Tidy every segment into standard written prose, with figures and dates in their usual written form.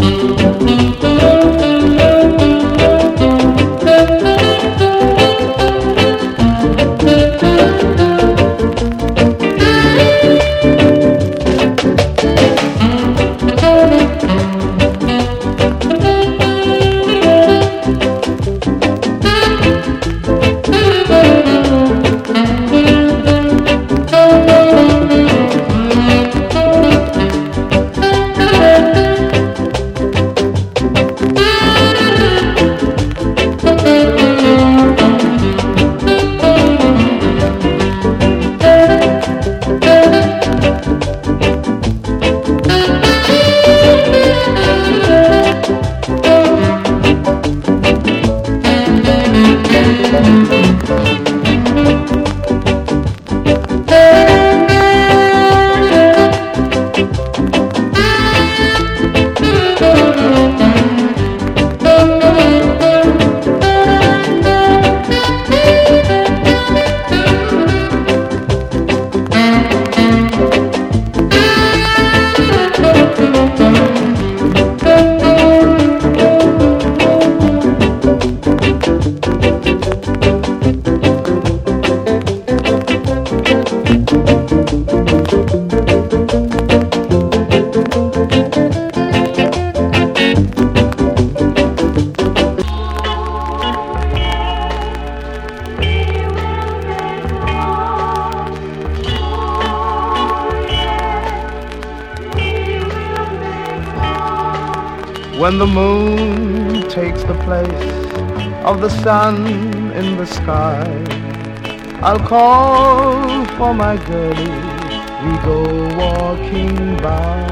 When the moon takes the place of the sun in the sky, I'll call for my girlie, we go walking by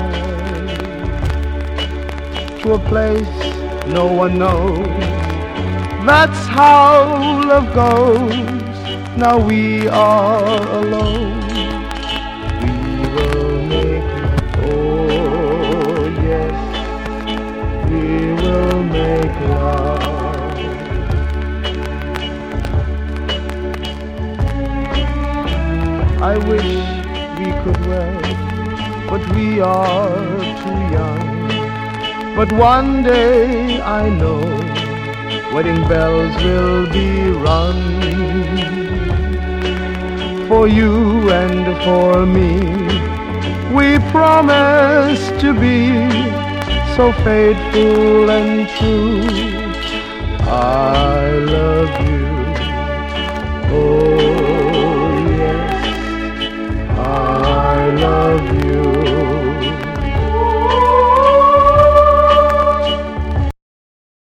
to a place no one knows. That's how love goes. Now we are alone. We will make, oh yes, we will make love. I wish we could wed, but we are too young. But one day I know wedding bells will be rung for you and for me. We promise to be so faithful and true. I love you, oh yes, I love you.